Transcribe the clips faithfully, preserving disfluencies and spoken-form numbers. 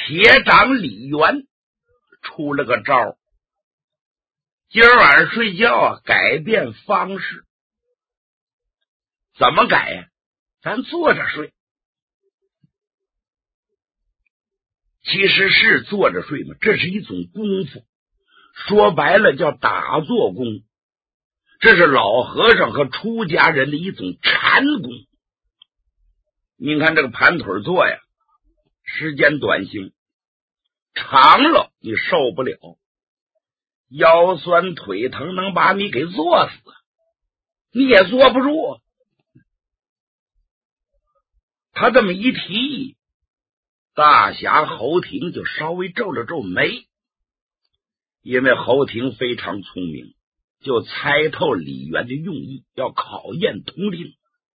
铁掌李元出了个招，今儿晚上睡觉啊，改变方式。怎么改呀？咱坐着睡。其实是坐着睡嘛，这是一种功夫，说白了叫打坐功，这是老和尚和出家人的一种禅功。您看这个盘腿坐呀，时间短行，长了你受不了，腰酸腿疼能把你给坐死，你也坐不住。他这么一提，大侠侯廷就稍微皱了皱眉，因为侯廷非常聪明，就猜透李元的用意，要考验佟林。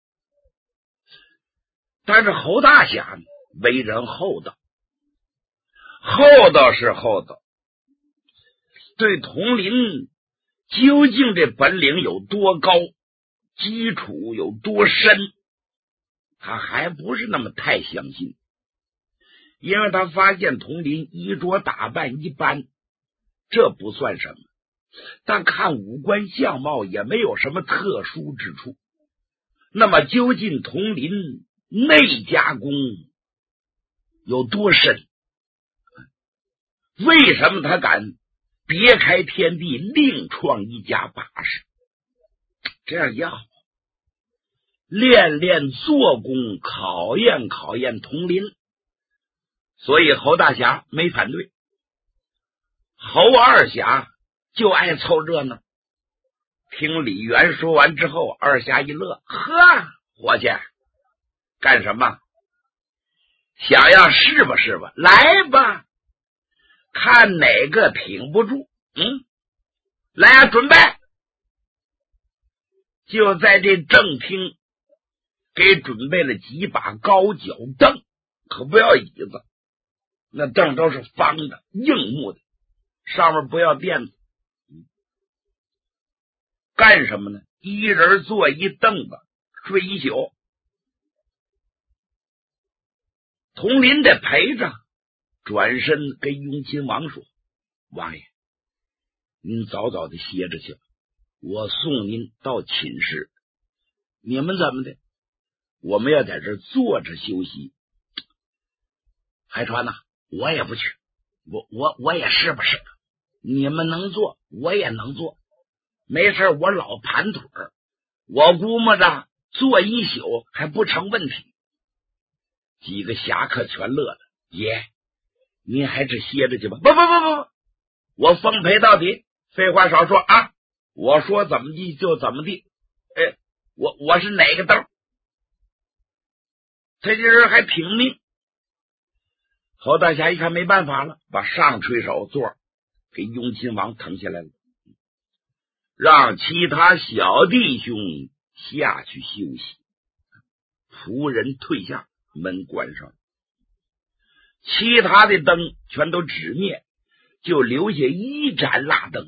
但是侯大侠为人厚道，厚道是厚道，对佟林究竟这本领有多高，基础有多深，他还不是那么太相信。因为他发现佟林衣着打扮一般，这不算什么，但看五官相貌也没有什么特殊之处。那么究竟佟林内家功有多深？为什么他敢别开天地，另创一家把式？这样也好，练练做工，考验考验佟林。所以侯大侠没反对，侯二侠就爱凑热闹。听李元说完之后，二侠一乐，呵，伙计干什么？想要试吧试吧，来吧，看哪个挺不住。嗯，来啊，准备。就在这正厅给准备了几把高脚凳，可不要椅子，那凳都是方的硬木的，上面不要垫子。干什么呢？一人坐一凳子，睡一宿。佟林得陪着，转身跟雍亲王说：王爷，您早早的歇着去吧，我送您到寝室。你们怎么的？我们要在这坐着休息。海川呐、啊，我也不去，我我我也是不是？你们能坐，我也能坐。没事，我老盘腿儿，我估摸着坐一宿还不成问题。几个侠客全乐了，爷，您还是歇着去吧。不不不不不，我奉陪到底。废话少说啊，我说怎么地就怎么地。哎，我我是哪个灯？他这人还挺命。侯大侠一看没办法了，把上垂手座给雍亲王腾下来了，让其他小弟兄下去休息。仆人退下，门关上，其他的灯全都纸灭，就留下一盏蜡灯。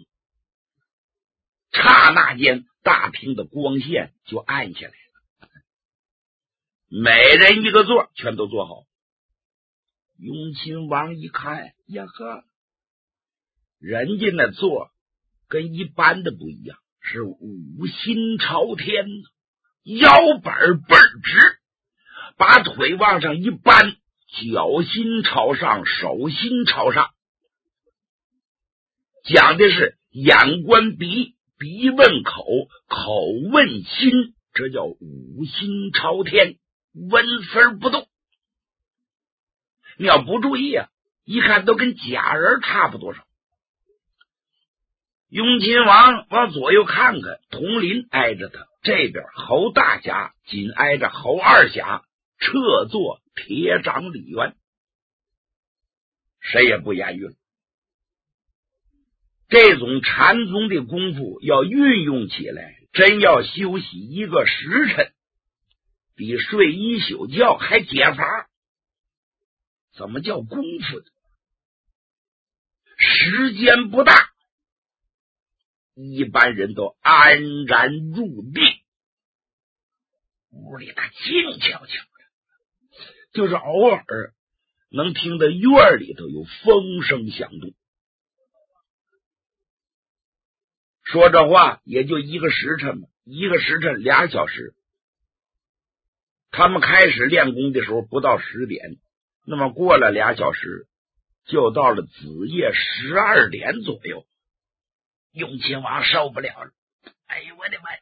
刹那间，大厅的光线就暗下来了，每人一个座，全都坐好。雍亲王一看呀呵，人家那座跟一般的不一样，是五心朝天，腰板倍儿直，把腿往上一扳，脚心朝上，手心朝上，讲的是眼观鼻，鼻问口，口问心，这叫五心朝天，纹丝不动。你要不注意啊，一看都跟假人差不多少。雍亲王往左右看看，佟林挨着他，这边侯大侠紧挨着侯二侠，侧坐铁掌李元，谁也不言语了。这种禅宗的功夫要运用起来，真要休息一个时辰，比睡一宿觉还解乏。怎么叫功夫呢？时间不大，一般人都安然入定，屋里他静悄悄的，就是偶尔能听得院里头有风声响动。说这话也就一个时辰嘛，一个时辰俩小时。他们开始练功的时候不到十点，那么过了俩小时，就到了子夜十二点左右。雍亲王受不了了，哎呦我的妈！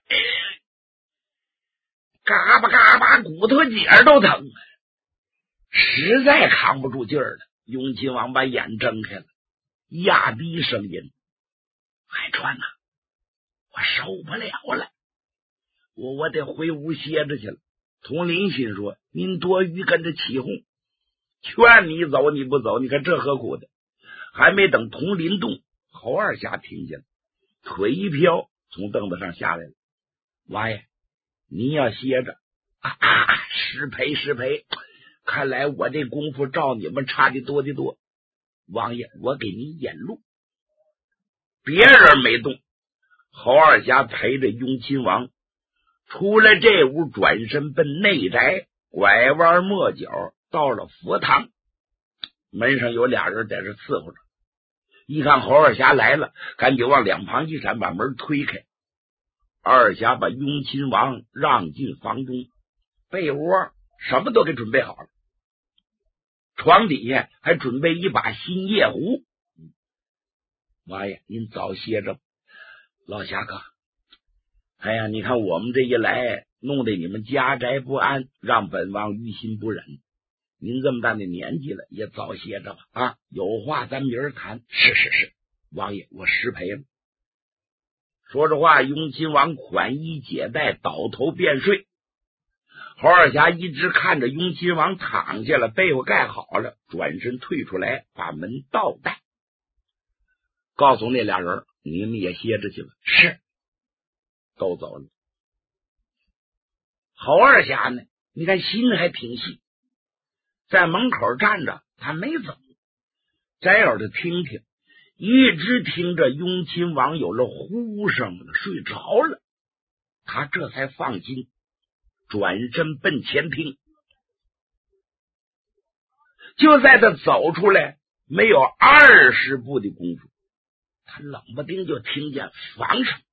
嘎巴嘎巴，骨头节都疼，实在扛不住劲儿了。雍亲王把眼睁开了，压低声音：“海川呐、啊，我受不了了，我我得回屋歇着去了。”佟林心说：“您多余跟着起哄，劝你走你不走，你看这何苦的？”还没等佟林动，侯二侠听见了，腿一飘，从凳子上下来了。王爷，您要歇着啊啊！失陪失陪，看来我这功夫照你们差的多的多。王爷，我给您引路。别人没动，侯二侠陪着雍亲王出了这屋，转身奔内宅，拐弯抹角到了佛堂。门上有俩人在这伺候着，一看侯二侠来了，赶紧往两旁一闪，把门推开。二侠把雍亲王让进房中，被窝什么都给准备好了，床底下还准备一把新夜壶。王爷，您早歇着吧。老侠客，哎呀，你看我们这一来，弄得你们家宅不安，让本王于心不忍。您这么大的年纪了，也早歇着吧。啊，有话咱明儿谈。是是是，王爷，我失陪了。说着话，雍亲王款衣解带，倒头便睡。侯二侠一直看着雍亲王躺下了，被窝盖好了，转身退出来，把门倒带，告诉那俩人：“你们也歇着去吧。”是，都走了。侯二侠呢，你看心还挺细，在门口站着，他没走，摘耳朵听听，一直听着雍亲王有了呼声了，睡着了，他这才放心，转身奔前厅。就在他走出来没有二十步的功夫，他冷不丁就听见房上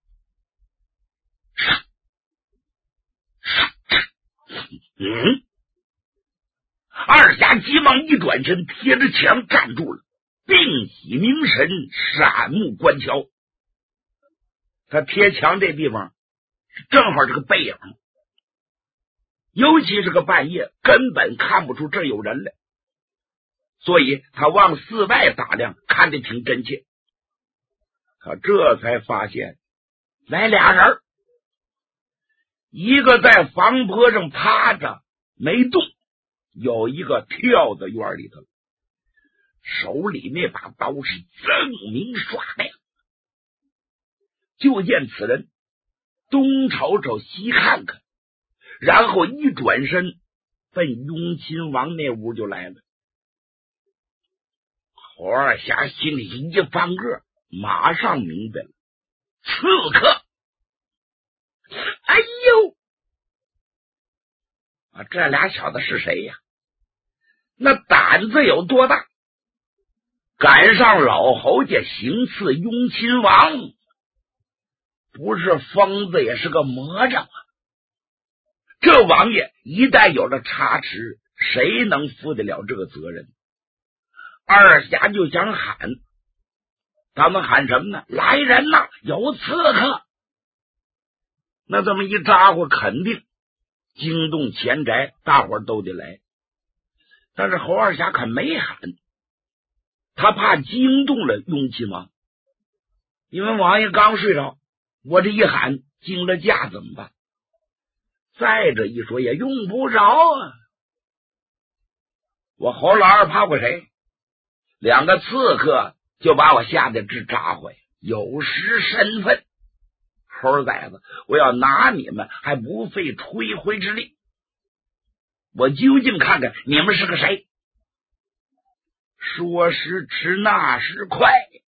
嗯，二侠急忙一转身，贴着墙站住了，屏息凝神，闪目观瞧。他贴墙这地方正好这个背影，尤其是个半夜，根本看不出这有人来，所以他往四外打量，看得挺真切。他这才发现来俩人，一个在房坡上趴着没动，有一个跳到院里头，手里那把刀是锃明刷亮。就见此人东瞅瞅西看看，然后一转身奔雍亲王那屋就来了。侯二侠心里一翻个，马上明白了，刺客！哎呦啊，这俩小子是谁呀？那胆子有多大，赶上老侯家行刺雍亲王，不是疯子也是个魔怔啊！这王爷一旦有了差池，谁能负得了这个责任？二侠就想喊，他们喊什么呢？来人呐，有刺客！那这么一咋呼，肯定惊动前宅，大伙儿都得来。但是侯二侠可没喊，他怕惊动了雍亲王，因为王爷刚睡着，我这一喊惊了驾怎么办？再者一说也用不着啊，我侯老二怕过谁？两个刺客就把我吓得直咋呼呀，有失身份。猴崽子，我要拿你们还不费吹灰之力，我究竟看看你们是个谁。说时迟，那时快，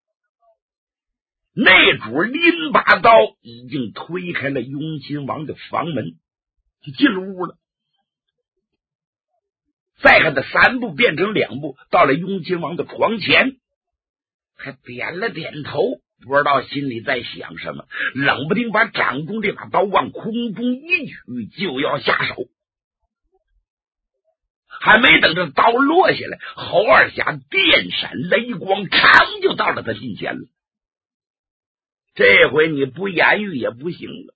那主拎把刀已经推开了雍亲王的房门，就进了屋了。 再看他三步变成两步，到了雍亲王的床前，还点了点头，不知道心里在想什么，冷不丁把掌中这把刀往空中一举，就要下手。还没等这刀落下来，侯二侠电闪雷光，嘡就到了他近前了。这回你不言语也不行了。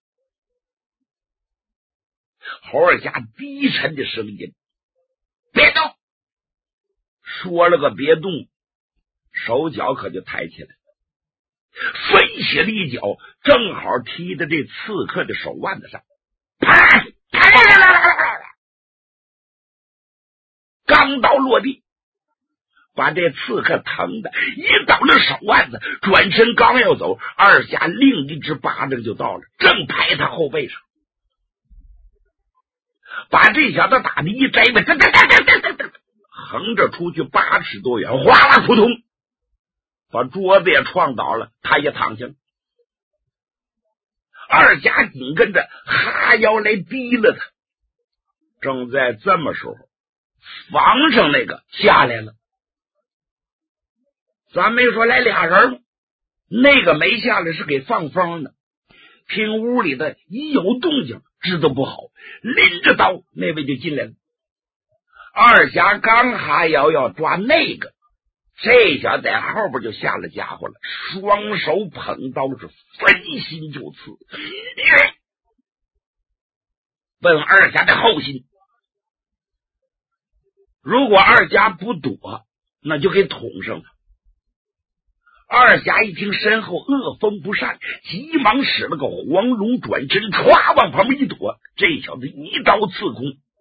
侯二侠低沉的声音：“别动！”说了个别动，手脚可就抬起来，飞起了一脚，正好踢在这刺客的手腕子上。啪！啪啪啪啪啪！刚刀落地，把这刺客疼的一倒了手腕子，转身刚要走，二侠另一只巴掌就到了，正拍他后背上，把这小子打的一摘吧，噔噔噔噔噔噔，横着出去八尺多远，哗啦扑通，把桌子也撞倒了，他也躺下了。二侠紧跟着哈腰来逼了他。正在这么时候，房上那个下来了。咱没说来俩人吗？那个没下来是给放风的，听屋里的一有动静知道不好，拎着刀那位就进来了。二侠刚哈腰要抓那个，这小子在后边就下了家伙了，双手捧刀是分心就刺，奔二侠的后心。如果二侠不躲，那就给捅上了。二侠一听身后恶风不善，急忙使了个黄龙转身，歘往旁边一躲，这小子一刀刺空，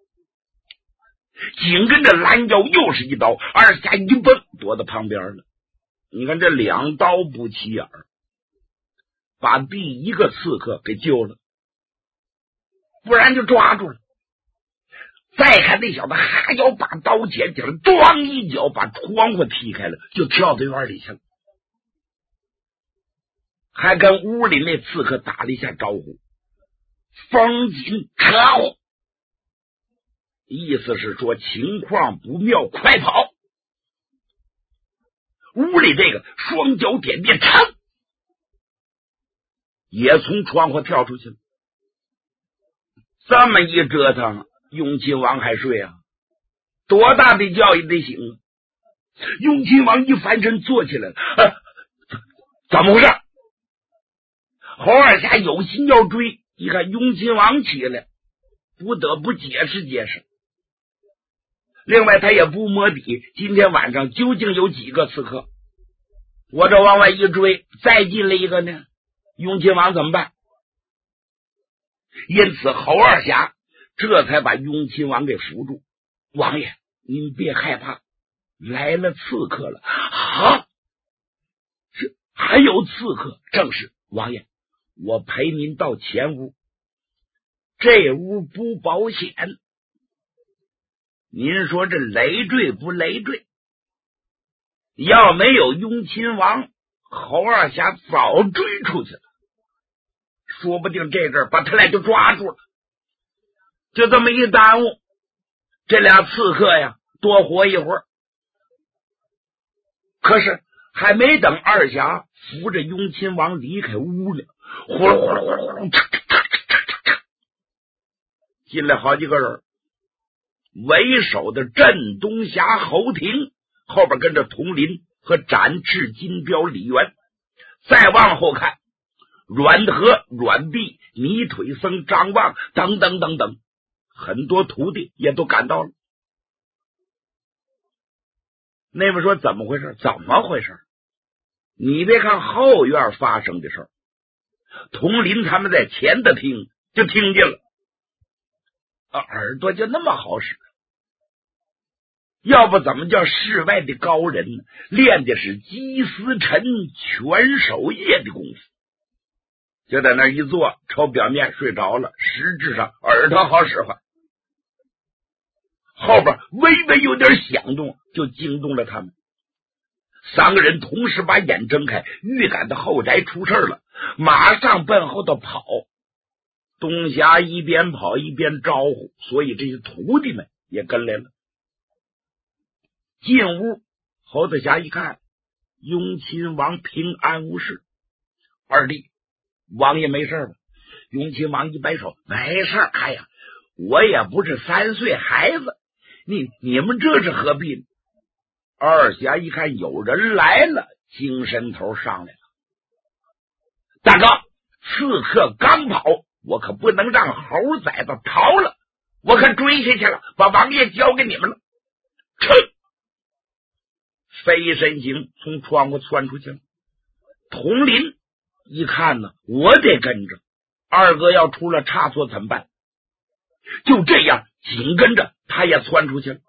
紧跟着拦腰又是一刀，二侠一蹦躲到旁边了。你看这两刀不起眼，把第一个刺客给救了，不然就抓住了。再看那小子哈腰把刀捡起来，咣一脚把窗户踢开了，就跳到院里去了，还跟屋里那刺客打了一下招呼：“风紧可恶！”意思是说情况不妙，快跑！屋里这个双脚点地，噌，也从窗户跳出去了。这么一折腾，雍亲王还睡啊？多大的觉也得醒啊！雍亲王一翻身坐起来了，啊，怎么回事？侯二侠有心要追，一看雍亲王起来，不得不解释解释。另外他也不摸底，今天晚上究竟有几个刺客？我这往外一追，再进来一个呢，雍亲王怎么办？因此侯二侠这才把雍亲王给扶住。王爷，您别害怕，来了刺客了。啊，这还有刺客？正是，王爷，我陪您到前屋，这屋不保险。您说这累赘不累赘？要没有雍亲王，侯二侠早追出去了，说不定这阵儿把他俩就抓住了。就这么一耽误，这俩刺客呀多活一会儿。可是还没等二侠扶着雍亲王离开屋里，呼噜呼噜呼噜呼噜，进来好几个人。为首的镇东侠侯廷，后边跟着佟林和展翅金彪李元。再往后看，阮和、阮弼、泥腿僧张望等等等等，很多徒弟也都赶到了。那边说怎么回事？怎么回事？你别看后院发生的事儿，佟林他们在前的听就听见了，啊，耳朵就那么好使。要不怎么叫世外的高人呢？练的是鸡丝晨全守夜的功夫，就在那一坐，瞅表面睡着了，实质上耳朵好使唤。后边微微有点响动，就惊动了他们。三个人同时把眼睁开，预感到后宅出事了，马上奔后头跑。东侠一边跑一边招呼，所以这些徒弟们也跟来了。 进屋，侯子霞一看，雍亲王平安无事。二弟，王爷没事吧？雍亲王一摆手，没事。哎呀，我也不是三岁孩子，你你们这是何必呢？二侠一看有人来了，精神头上来了。大哥，刺客刚跑，我可不能让猴崽子逃了，我可追下去了，把王爷交给你们了。撤！飞身行从窗户窜出去了。佟林一看呢，我得跟着，二哥要出了差错怎么办？就这样紧跟着他也窜出去了。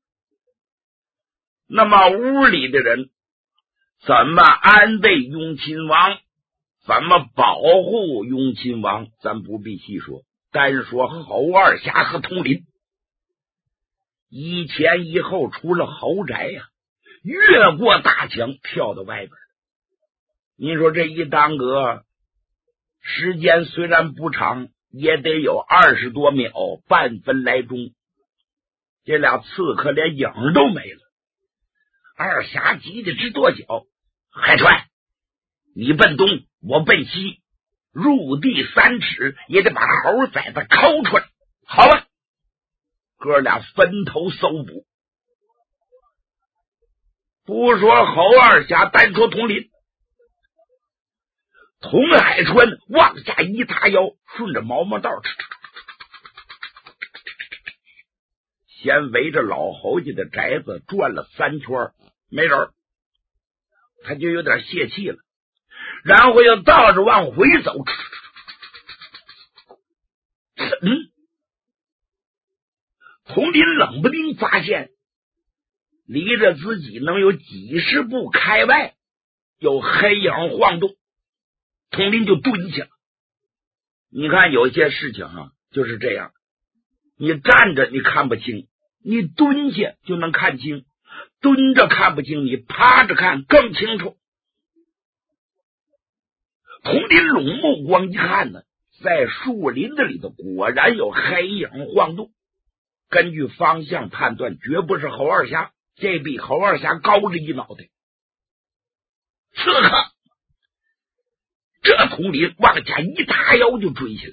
那么屋里的人怎么安慰雍亲王，怎么保护雍亲王，咱不必细说，单说侯二侠和佟林一前一后出了侯宅呀、啊，越过大墙跳到外边。您说这一耽搁时间虽然不长，也得有二十多秒，半分来钟，这俩刺客连影都没了。二侠急得直跺脚，海川，你奔东，我奔西，入地三尺也得把猴崽子抠出来，好吧？哥俩分头搜捕。不说侯二侠，单说佟林，佟海川往下一塌腰，顺着毛毛道先围着老侯家的宅子转了三圈，没人，他就有点泄气了，然后又倒着往回走。嗯，佟林冷不丁发现离着自己能有几十步开外有黑影晃动，佟林就蹲下。你看有些事情啊就是这样，你站着你看不清，你蹲下就能看清，蹲着看不清，你趴着看更清楚。佟林拢目光一看呢，在树林子里头果然有黑影晃动，根据方向判断绝不是侯二侠，这比侯二侠高着一脑袋。刺客！这佟林往下一塌腰就追下来了。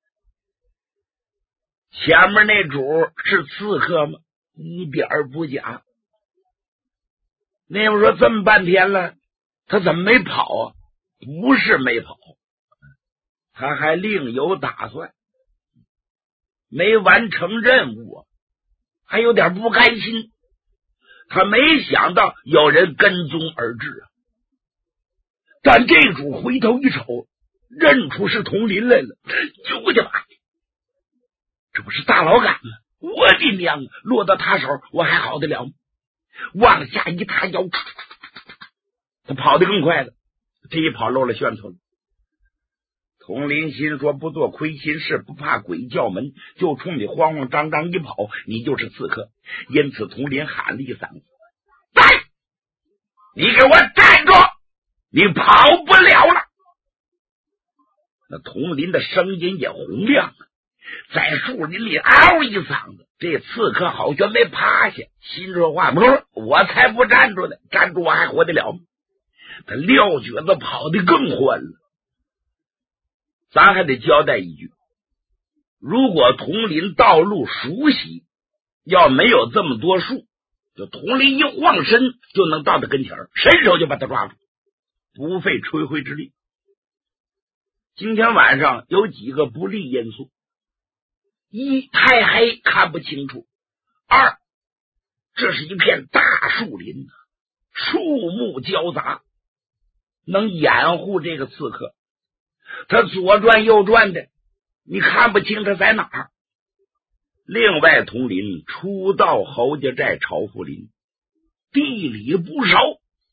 前面那主是刺客吗？一点儿不假。那么说这么半天了，他怎么没跑啊？不是没跑，他还另有打算，没完成任务啊，还有点不甘心。他没想到有人跟踪而至啊！但这主回头一瞅，认出是佟林来了，就去吧，这不是大老杆吗？我的娘啊！落到他手我还好得了吗？往下一塌腰，他跑得更快了，这一跑漏了炫头了。佟林心说，不做亏心事，不怕鬼叫门，就冲你慌慌张张一跑，你就是刺客。因此佟林喊了一嗓子，站！你给我站住，你跑不了了。那佟林的声音也洪亮了，在树林里嗷一嗓子，这刺客好像没趴下，心说话，我才不站住呢，站住我还活得了吗？他撂蹶子跑得更欢了。咱还得交代一句，如果佟林道路熟悉，要没有这么多树，就佟林一晃身就能到他跟前，伸手就把他抓住，不费吹灰之力。今天晚上有几个不利因素：一，太黑看不清楚；二，这是一片大树林，树木交杂，能掩护这个刺客。他左转右转的，你看不清他在哪儿。另外，佟林初到侯家寨朝富林，地理不熟，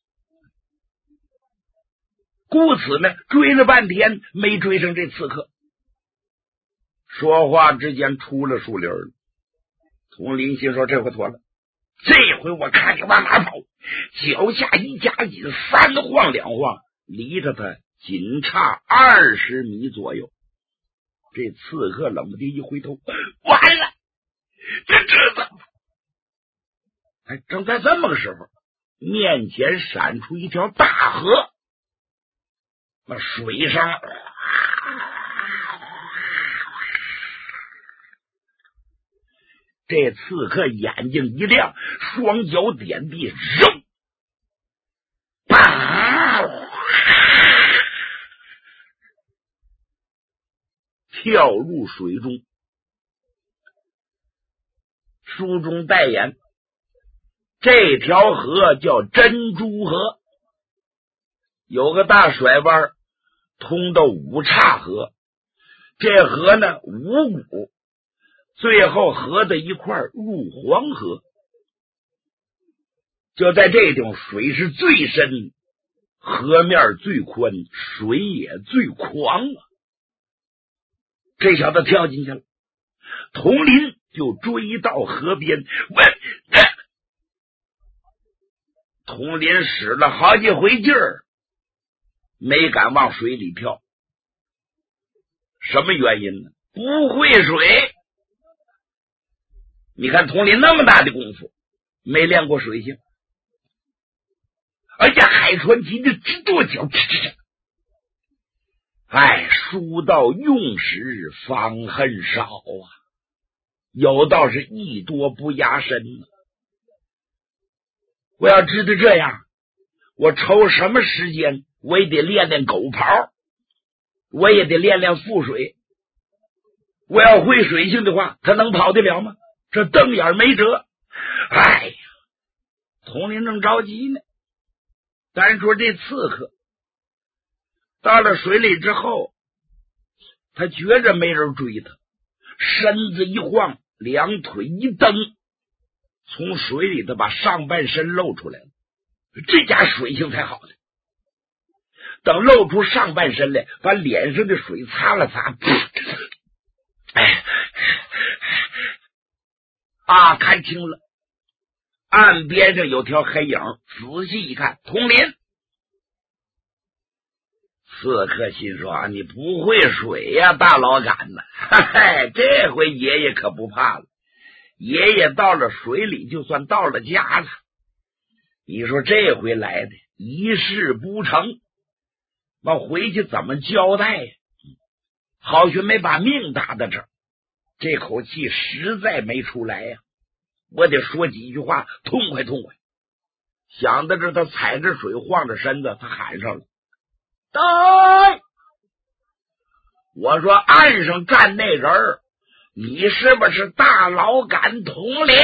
故此呢，追了半天没追上这刺客。说话之间出了树林了，佟林心说这回妥了，这回我看你往哪跑。脚下一夹紧，三晃两晃，离着他仅差二十米左右。这刺客冷不丁一回头，完了，这这怎么？ 哎，正在这么个时候，面前闪出一条大河，那水声这刺客眼睛一亮，双脚点地，扔，跳入水中。书中代言，这条河叫珍珠河，有个大甩弯通到五岔河，这河呢五股，最后合在一块入黄河。就在这地方，水是最深，河面最宽，水也最狂啊！这小子跳进去了，佟林就追到河边，问、呃、佟林使了好几回劲儿，没敢往水里跳。什么原因呢？不会水。你看佟林那么大的功夫，没练过水性。哎呀，海船急得直跺脚，吱吱吱。哎，书到用时方恨少啊，有道是艺多不压身呢。我要知道这样，我抽什么时间我也得练练狗刨，我也得练练覆水。我要会水性的话，他能跑得了吗？这瞪眼没辙。哎呀，佟林正着急呢。单说这刺客到了水里之后，他觉着没人追他，身子一晃，两腿一蹬，从水里头把上半身露出来了。这家水性才好呢。等露出上半身来，把脸上的水擦了擦，哎，啊，看清了，岸边上有条黑影，仔细一看，佟林。刺客心说啊，你不会水呀、啊，大老杆子，嘿嘿，这回爷爷可不怕了。爷爷到了水里，就算到了家了。你说这回来的一事不成，那回去怎么交代呀？好学没把命搭在这儿，这口气实在没出来呀。我得说几句话，痛快痛快。想到这，他踩着水，晃着身子，他喊上了：“对！”我说：“岸上站那人，你是不是大老杆佟林？”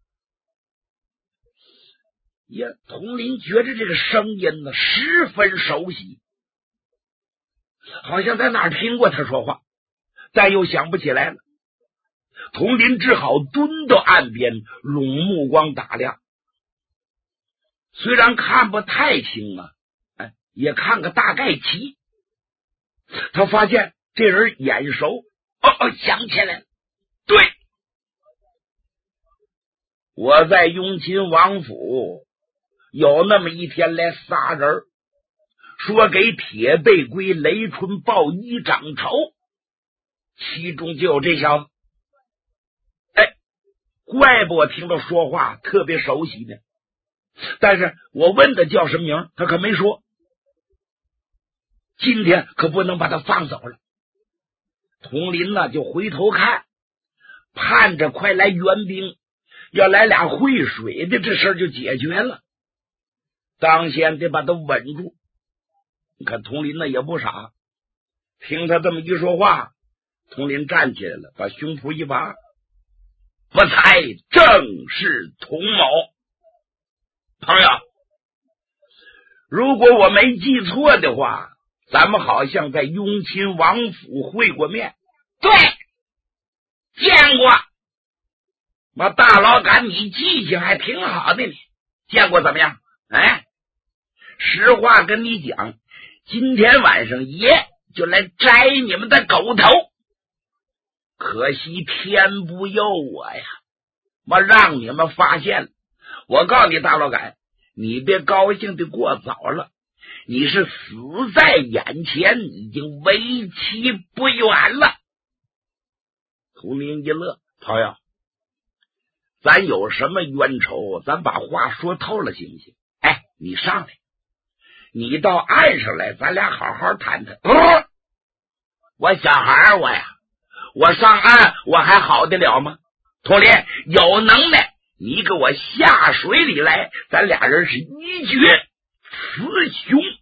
呀，佟林觉着这个声音呢十分熟悉，好像在哪儿听过他说话，但又想不起来了。佟林只好蹲到岸边，拢目光打量。虽然看不太清啊，哎，也看个大概齐。他发现这人眼熟，哦哦，想起来了，对，我在雍亲王府有那么一天来仨人，说给铁背龟雷春报一掌仇，其中就有这小子。哎，怪不我听到说话特别熟悉呢。但是我问他叫什么名，他可没说。今天可不能把他放走了。佟林呢就回头看，盼着快来援兵，要来俩会水的，这事儿就解决了。当先得把他稳住。你看佟林呢也不傻，听他这么一说话，佟林站起来了，把胸脯一拔，我猜正是佟某。朋友，如果我没记错的话，咱们好像在雍亲王府会过面。对，见过。那大老杆，你记性还挺好的呢。见过怎么样？哎，实话跟你讲，今天晚上爷就来摘你们的狗头，可惜天不佑我呀，我让你们发现了。我告诉你大老杆，你别高兴的过早了，你是死在眼前，已经为期不远了。佟林一乐，朋友， 咱有什么冤仇，咱把话说透了，行不行？哎，你上来，你到岸上来，咱俩好好谈谈。哦，我小孩我呀，我上岸我还好得了吗？童林，有能耐你给我下水里来，咱俩人是一决雌雄。